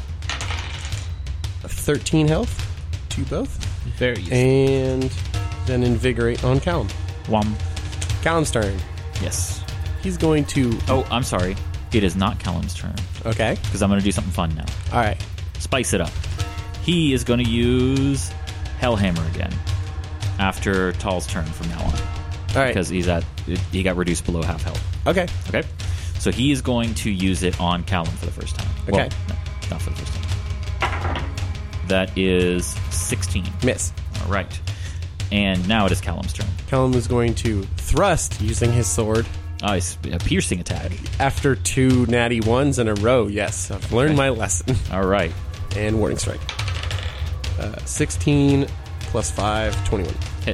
13 health to both. Very useful. And then Invigorate on Callum. Wham. Callum's turn. Yes. He's going to... Oh, I'm sorry. It is not Callum's turn, Okay. because I'm going to do something fun now. All right. Spice it up. He is going to use Hellhammer again after Tall's turn from now on. All right. Because he got reduced below half health. Okay. Okay? So he is going to use it on Callum for the first time. Okay. Well, no, not for the first time. That is 16. Miss. All right. And now it is Callum's turn. Callum is going to thrust using his sword Oh, it's a piercing attack. after 2 natty 1s in a row. Yes, I've learned Okay. my lesson. All right. And Warning Strike. 16 plus 5, 21. Hit.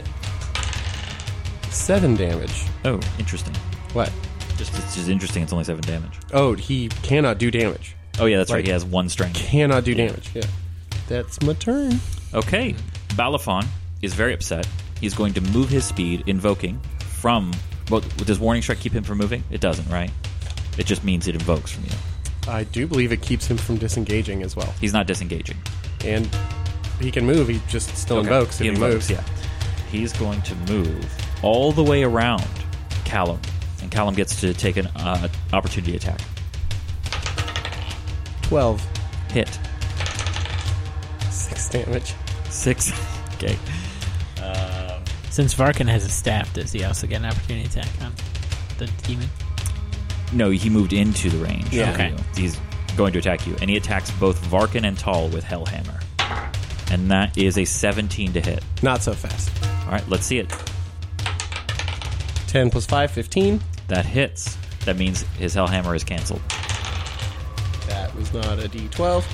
7 damage. Oh, interesting. What? It's just interesting. It's only 7 damage. Oh, he cannot do damage. Oh, yeah, that's right. Like- He has 1 strength. Cannot do damage. Yeah. That's my turn. Okay. Balafon is very upset. He's going to move his speed, invoking from... Well, does Warning Strike keep him from moving? It doesn't, right? It just means it invokes from you. I do believe it keeps him from disengaging as well. He's not disengaging. And he can move. He just still Okay. invokes if he invokes, moves. yeah. He's going to move all the way around Callum. And Callum gets to take an opportunity attack. 12. Hit. 6 damage. 6. Okay. Since Varkin has a staff, does he also get an opportunity attack on the demon? No, he moved into the range. Yeah. of Okay. you. He's going to attack you. And he attacks both Varkin and Tall with Hellhammer. And that is a 17 to hit. Not so fast. All right, let's see it. 10 plus 5, 15. That hits. That means his Hellhammer is canceled. That was not a D12.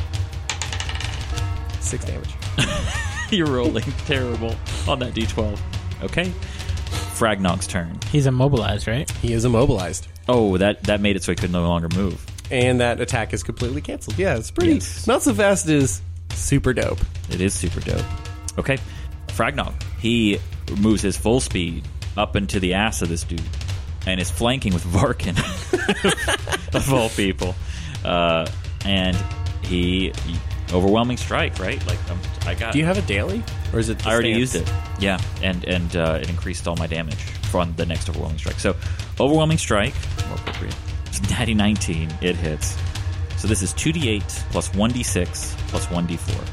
6 damage. You're rolling terrible on that D12. Okay. Fragnog's turn. He's immobilized, right? He is immobilized. Oh, that made it so he could no longer move. And that attack is completely canceled. Yeah, it's pretty. Yes. Not so fast is super dope. It is super dope. Okay. Fragnog. He moves his full speed up into the ass of this dude and is flanking with Varkin, of all people. And he... Overwhelming strike, right? Like I got. Do you have a daily? Or is it the I already stance? used it. Yeah, and it increased all my damage from the next overwhelming strike. So, overwhelming strike, more appropriate. It's natty 19. It hits. So this is 2d8 plus 1d6 plus 1d4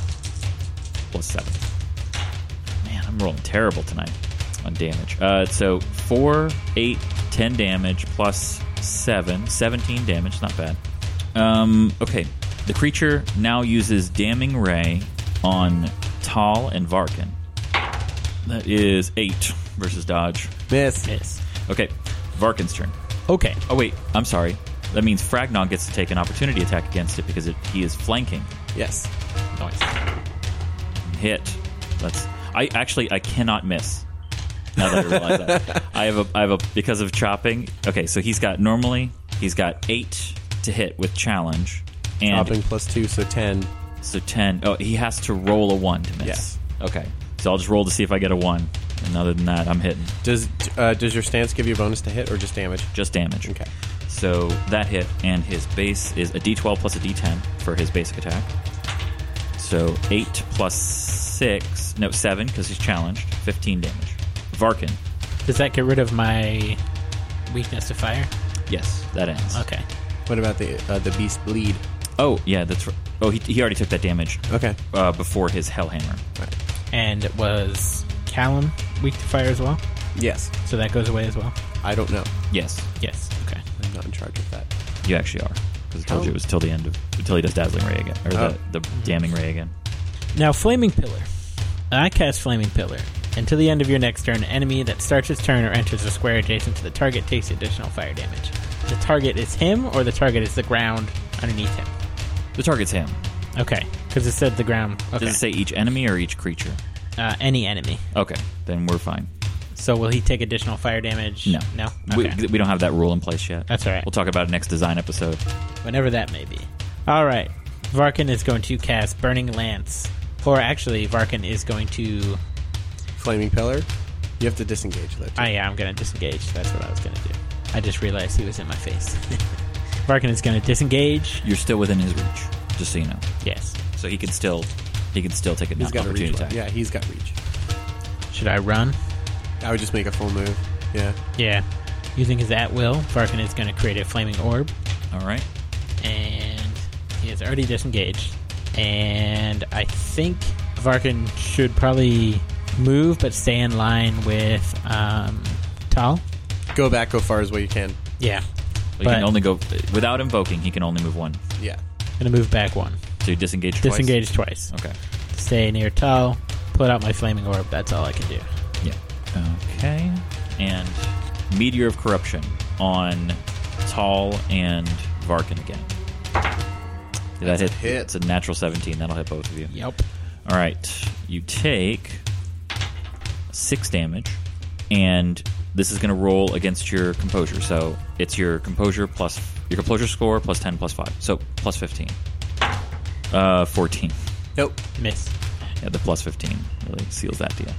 plus 7. Man, I'm rolling terrible tonight on damage. So 4, 8, 10 damage plus 7, 17 damage. Not bad. Okay. The creature now uses Damning Ray on Tal and Varkin. That is 8 versus dodge. Miss. Yes. Okay, Varkin's turn. Okay. Oh, wait, I'm sorry. That means Fragnog gets to take an opportunity attack against it because he is flanking. Yes. Nice. Hit. I cannot miss. Now that I realize that. I have a because of chopping. Okay, so he's got 8 to hit with challenge. And Chopping plus 2, so 10. So 10. Oh, he has to roll a 1 to miss. Yes. Okay. So I'll just roll to see if I get a 1. And other than that, I'm hitting. Does your stance give you a bonus to hit or just damage? Just damage. Okay. So that hit, and his base is a d12 plus a d10 for his basic attack. So 8 plus 6. No, 7 because he's challenged. 15 damage. Varkin. Does that get rid of my weakness to fire? Yes, that ends. Okay. What about the beast bleed? Oh, yeah, that's right. Oh, he already took that damage. Okay. Before his Hellhammer. Right. And was Callum weak to fire as well? Yes. So that goes away as well? I don't know. Yes. Yes. Okay. I'm not in charge of that. You actually are. Because I told you it was till the end until he does Dazzling Ray again. Or the Damning Ray again. Now, Flaming Pillar. I cast Flaming Pillar. Until the end of your next turn, an enemy that starts its turn or enters a square adjacent to the target takes additional fire damage. The target is him, or the target is the ground underneath him? The target's him. Okay, because it said the ground. Okay. Does it say each enemy or each creature? Any enemy. Okay, then we're fine. So will he take additional fire damage? No. No? Okay. We don't have that rule in place yet. That's all right. We'll talk about it next design episode. Whenever that may be. All right. Varkin is going to cast Burning Lance. Or actually, Varkin is going to... Flaming Pillar? You have to disengage that. yeah, I'm going to disengage. That's what I was going to do. I just realized he was in my face. Varkin is going to disengage. You're still within his reach, just so you know. Yes. So he can still take an He's got a opportunity reach. attack. Yeah, he's got reach. Should I run? I would just make a full move. Yeah. Yeah. Using his at-will, Varkin is going to create a flaming orb All right. And he is already disengaged. And I think Varkin should probably move, but stay in line with Tal. Go back, go far as well you can. Yeah. Well, you can only go without invoking. He can only move one. Yeah. Gonna move back one. So you disengage twice. Disengage twice. Okay. Stay near Tal. Put out my flaming orb. That's all I can do. Yeah. Okay. And Meteor of Corruption on Tal and Varkin again. Did that hit? It's a natural 17. That'll hit both of you. Yep. All right. You take 6 damage, and this is going to roll against your composure. So it's your composure score plus 10 plus 5. So plus 15. 14. Nope. Miss. Yeah, the plus 15 really seals that deal.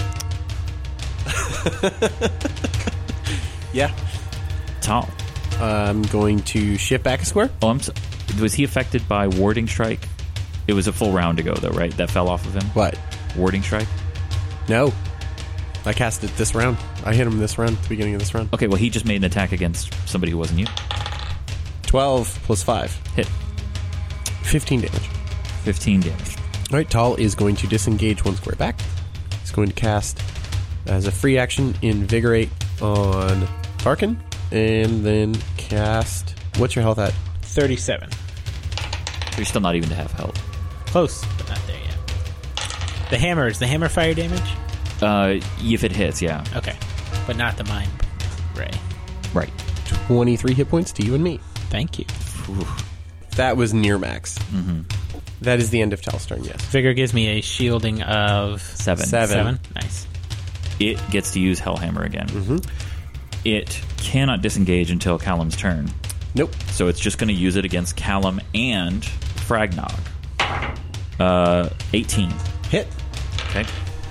Okay. Yeah. Tal. I'm going to shift back a square. Oh, was he affected by Warding Strike? It was a full round ago, though, right? That fell off of him? What? Warding Strike? No. I cast it this round. I hit him this round, at the beginning of this round. Okay, well, he just made an attack against somebody who wasn't you. 12 plus 5. Hit. 15 damage. 15 damage. All right, Tal is going to disengage 1 square back. He's going to cast, as a free action, Invigorate on Varkin, and then cast... What's your health at? 37. So you're still not even to half health. Close, but not there yet. The hammer. Is the hammer fire damage? If it hits, yeah. Okay. But not the mind ray. Right. 23 hit points to you and me. Thank you. Ooh. That was near max. Mm-hmm. That is the end of Tal's turn, yes. Vigor gives me a shielding of... 7. 7. Nice. It gets to use Hellhammer again. Mm-hmm. It cannot disengage until Callum's turn. Nope. So it's just going to use it against Callum and Fragnog. 18. Hit. Okay.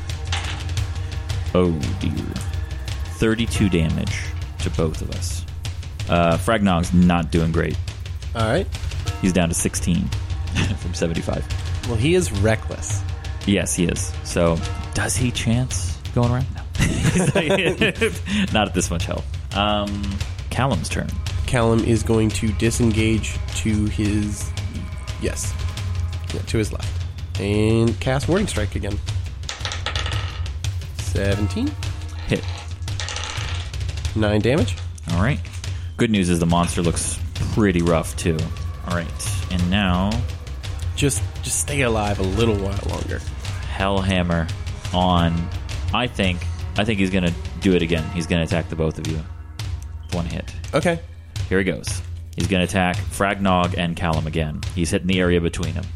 Oh, dear. 32 damage to both of us. Fragnog's not doing great. All right. He's down to 16 from 75. Well, he is reckless. Yes, he is. So, does he chance going around? No. Not at this much health. Callum's turn. Callum is going to disengage to his... Yes. Yeah, to his left. And cast Warding Strike again. 17. Hit. 9 damage. All right. Good news is the monster looks pretty rough, too. All right. And now... Just stay alive a little while longer. Hellhammer on... I think he's going to do it again. He's going to attack the both of you. 1 hit. Okay. Here he goes. He's going to attack Fragnog and Callum again. He's hitting the area between them.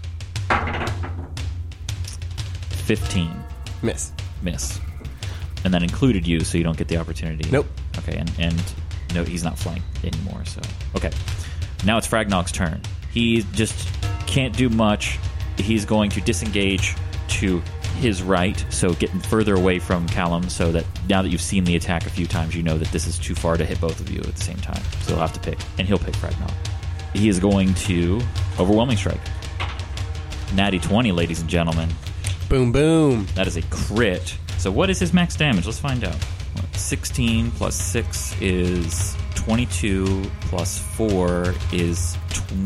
15. Miss. And that included you, so you don't get the opportunity. Nope. Okay, and no, he's not flanked anymore, so... Okay. Now it's Fragnog's turn. He just can't do much. He's going to disengage to his right, so getting further away from Callum, so that now that you've seen the attack a few times, you know that this is too far to hit both of you at the same time. So he'll have to pick, and he'll pick Fragnog. He is going to Overwhelming Strike. Natty 20, ladies and gentlemen. Boom, boom. That is a crit. So what is his max damage? Let's find out. 16 plus 6 is 22, plus 4 is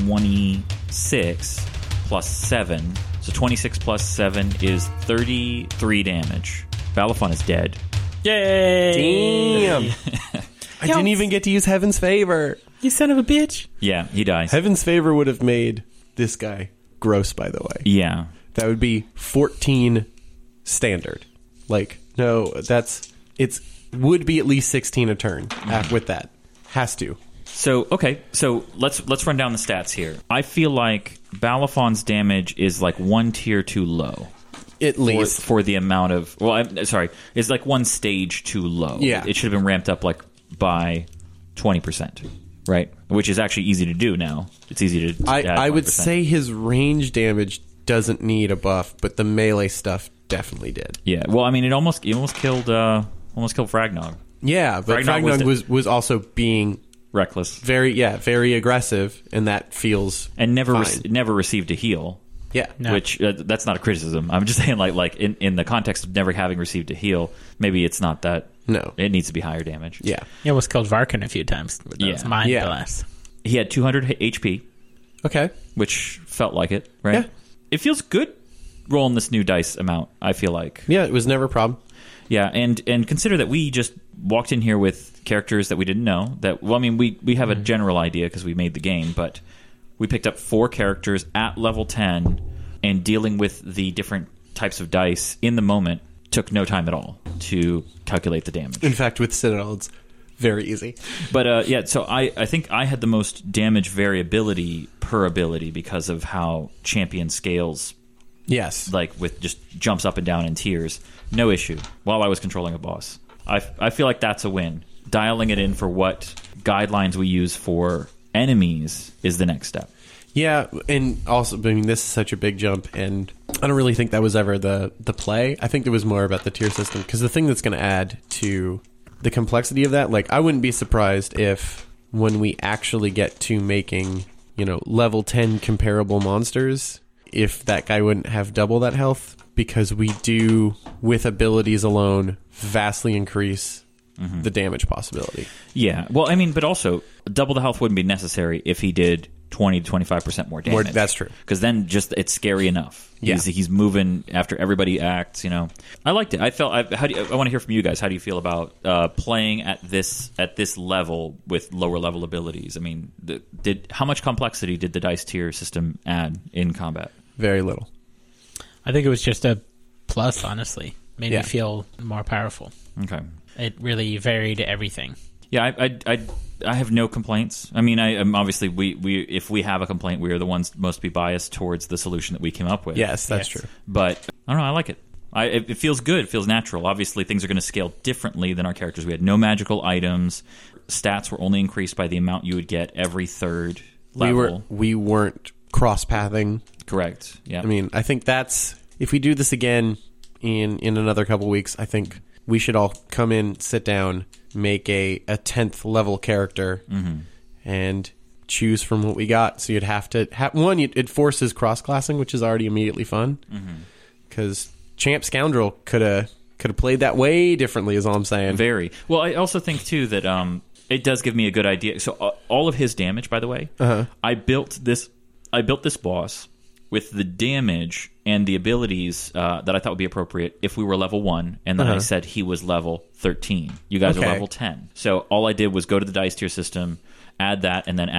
26, plus 7. So 26 plus 7 is 33 damage. Balafon is dead. Yay! Damn. I didn't even get to use Heaven's Favor. You son of a bitch. Yeah, he dies. Heaven's Favor would have made this guy gross, by the way. Yeah. That would be 14 standard. Like, no, would be at least 16 a turn with that. Has to. So, okay, so let's run down the stats here. I feel like Balafon's damage is like 1 tier too low. At least. For the amount of... Well, I'm sorry. It's like 1 stage too low. Yeah. It should have been ramped up like by 20%, right? Which is actually easy to do now. It's easy to add I would 20%. say his range damage doesn't need a buff, but the melee stuff definitely did. Yeah, well, I mean, he almost killed Fragnog. Yeah, but Fragnog was also being... reckless. Very aggressive, and that feels and never fine. never received a heal. Yeah, No. Which that's not a criticism. I'm just saying, like in the context of never having received a heal, maybe it's not that. No, it needs to be higher damage. Yeah, He almost killed Varkin a few times with those mind blasts. He had 200 HP. Okay. Which felt like it, right? Yeah. It feels good rolling this new dice amount, I feel like. Yeah, it was never a problem. Yeah, and consider that we just walked in here with characters that we didn't know. We have a general idea because we made the game, but we picked up 4 characters at level 10, and dealing with the different types of dice in the moment took no time at all to calculate the damage. In fact, with Citadel, it's very easy. But so I think I had the most damage variability per ability because of how champion scales. Yes. Like with just jumps up and down in tiers. No issue while I was controlling a boss. I feel like that's a win. Dialing it in for what guidelines we use for enemies is the next step. Yeah, and also, I mean, this is such a big jump, and I don't really think that was ever the play. I think it was more about the tier system, because the thing that's going to add to the complexity of that, like, I wouldn't be surprised if when we actually get to making, level 10 comparable monsters, if that guy wouldn't have double that health, because we do, with abilities alone, vastly increase the damage possibility. Yeah, well, I mean, but also, double the health wouldn't be necessary if he did 20 to 25% more damage. That's true. Because then it's scary enough. Yeah. He's moving after everybody acts, I liked it. I want to hear from you guys. How do you feel about playing at this level with lower level abilities? I mean, how much complexity did the dice tier system add in combat? Very little. I think it was just a plus, honestly. Made me feel more powerful. Okay. It really varied everything. Yeah, I have no complaints. I mean, obviously we if we have a complaint, we are the ones most be biased towards the solution that we came up with. Yes, that's true. But I don't know. I like it. It feels good. It feels natural. Obviously, things are going to scale differently than our characters. We had no magical items. Stats were only increased by the amount you would get every third level. We weren't cross-pathing. Correct. Yeah. I mean, I think that's, if we do this again in another couple weeks, I think we should all come in, sit down, make a 10th level character, and choose from what we got. So you'd have to it forces cross-classing, which is already immediately fun, because Champ Scoundrel could have played that way differently, is all I'm saying. Very well. I also think too that it does give me a good idea. So all of his damage, by the way, I built this boss with the damage and the abilities that I thought would be appropriate if we were level 1, and then I said he was level 13. You guys are level 10. So all I did was go to the dice tier system, add that, and then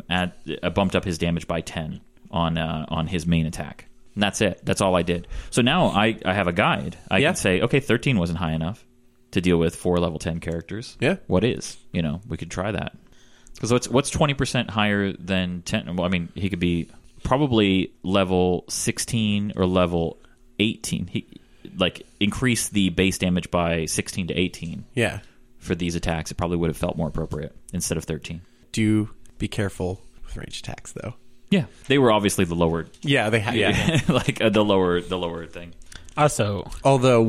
I bumped up his damage by 10 on his main attack. And that's it. That's all I did. So now I have a guide. I can say, okay, 13 wasn't high enough to deal with 4 level 10 characters. Yeah. What is? We could try that. Because what's 20% higher than 10? Well, I mean, he could be probably level 16 or level 18. Increase the base damage by 16 to 18. Yeah. For these attacks, it probably would have felt more appropriate instead of 13. Do be careful with range attacks, though. Yeah, they were obviously the lowered. Yeah, they had. Yeah, the lower thing. Also, although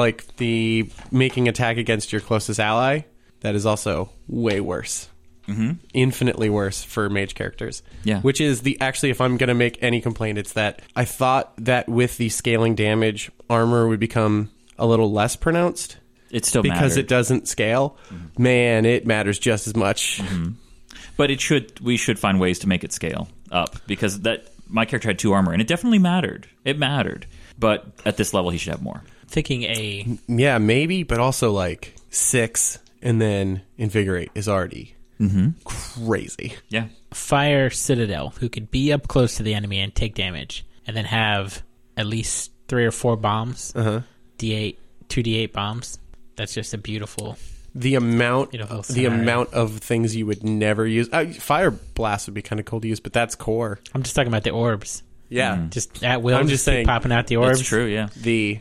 the making attack against your closest ally, that is also way worse. Infinitely worse for mage characters. Yeah. Which is actually, if I'm going to make any complaint, it's that I thought that with the scaling damage, armor would become a little less pronounced. It still because mattered. it doesn't scale. Man, it matters just as much. But we should find ways to make it scale up, because my character had 2 armor, and it definitely mattered. It mattered. But at this level, he should have more. Thinking yeah, maybe, but also 6 and then Invigorate is already crazy. Yeah. Fire Citadel, who could be up close to the enemy and take damage, and then have at least 3 or 4 bombs. D8, 2d8 bombs. That's just a beautiful. The amount scenario. of things you would never use. Fire Blast would be kind of cool to use, but that's core. I'm just talking about the orbs. Yeah, just at will. I'm just saying, popping out the orbs. That's true. Yeah. The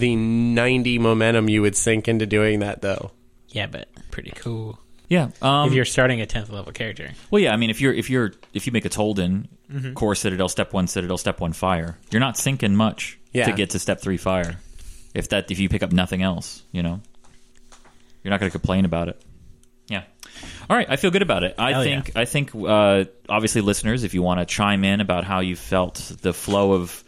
90 momentum you would sink into doing that, though. Yeah, but pretty cool. Yeah, if you're starting a 10th level character. Well, yeah, I mean, if you make a Tolden, core Citadel, step 1 Citadel, step 1 Fire, you're not sinking much to get to step 3 Fire. If you pick up nothing else, you're not going to complain about it. Yeah. All right, I feel good about it. I think obviously, listeners, if you want to chime in about how you felt the flow of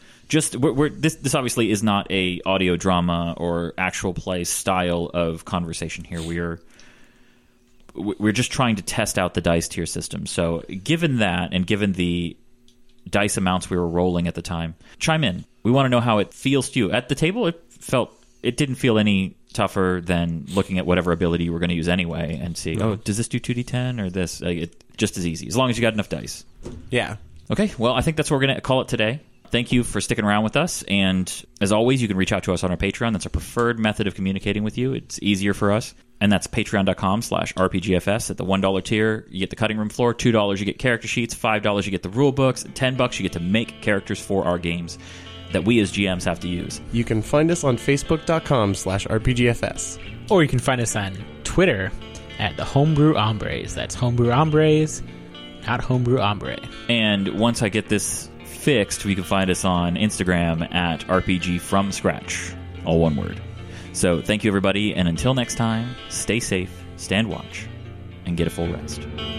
this obviously is not a audio drama or actual play style of conversation here. we're just trying to test out the dice tier system. So given that, and given the dice amounts we were rolling at the time, chime in. We want to know how it feels to you. At the table, it didn't feel any tougher than looking at whatever ability you were going to use anyway and see, does this do 2d10 or this? Just as easy, as long as you got enough dice. Yeah. Okay, well, I think that's what we're going to call it today. Thank you for sticking around with us. And as always, you can reach out to us on our Patreon. That's our preferred method of communicating with you. It's easier for us. And that's patreon.com/RPGFS. At the $1 tier, you get the cutting room floor. $2, you get character sheets. $5, you get the rule books. $10, you get to make characters for our games that we as GMs have to use. You can find us on facebook.com/RPGFS. Or you can find us on Twitter at the Homebrew Hombres. That's Homebrew Hombres, not Homebrew Hombre. And once I get this fixed, we can find us on Instagram at RPG From Scratch. All one word. So thank you, everybody. And until next time, stay safe, stand watch, and get a full rest.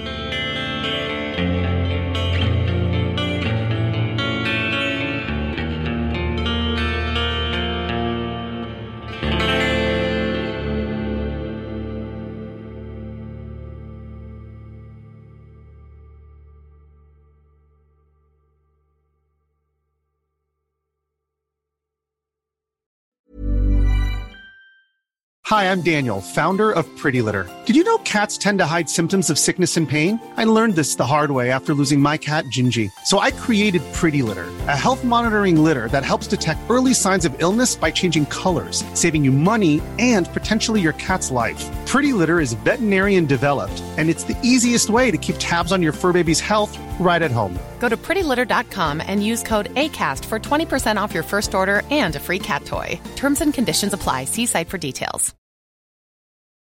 Hi, I'm Daniel, founder of Pretty Litter. Did you know cats tend to hide symptoms of sickness and pain? I learned this the hard way after losing my cat, Gingy. So I created Pretty Litter, a health monitoring litter that helps detect early signs of illness by changing colors, saving you money and potentially your cat's life. Pretty Litter is veterinarian developed, and it's the easiest way to keep tabs on your fur baby's health right at home. Go to prettylitter.com and use code ACAST for 20% off your first order and a free cat toy. Terms and conditions apply. See site for details.